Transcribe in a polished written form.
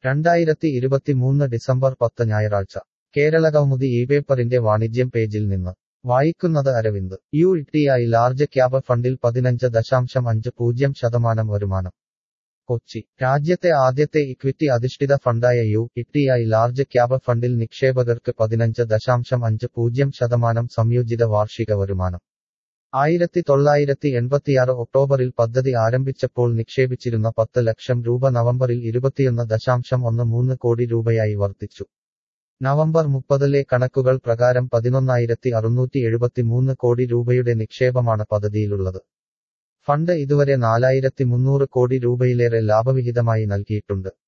2023 December 10 ഞായറാഴ്ച കേരളകൗമുദി ഇപേപ്പറിന്റെ വാണിജ്യം പേജിൽ നിന്ന് വായിക്കുന്നത് അരവിന്ദ്. യു.ടി.ഐ ലാർജ് ക്യാപ് ഫണ്ടിൽ 15.50% വരുമാനം. കൊച്ചി. രാജ്യത്തെ ആദ്യത്തെ ഇക്വിറ്റി അധിഷ്ഠിത ഫണ്ടായ യു.ടി.ഐ ലാർജ് ക്യാപ് ഫണ്ടിൽ നിക്ഷേപകർക്ക് 15.50% സംയോജിത വാർഷിക വരുമാനം. 1986 ഒക്ടോബറിൽ പദ്ധതി ആരംഭിച്ചപ്പോൾ നിക്ഷേപിച്ചിരുന്ന 10 ലക്ഷം രൂപ നവംബറിൽ 21.13 കോടി രൂപയായി വർദ്ധിച്ചു. നവംബർ 30-ലെ കണക്കുകൾ പ്രകാരം 11,673 കോടി രൂപയുടെ നിക്ഷേപമാണ് പദ്ധതിയിലുള്ളത്. ഫണ്ട് ഇതുവരെ 4,300 കോടി രൂപയിലേറെ ലാഭവിഹിതമായി നൽകിയിട്ടുണ്ട്.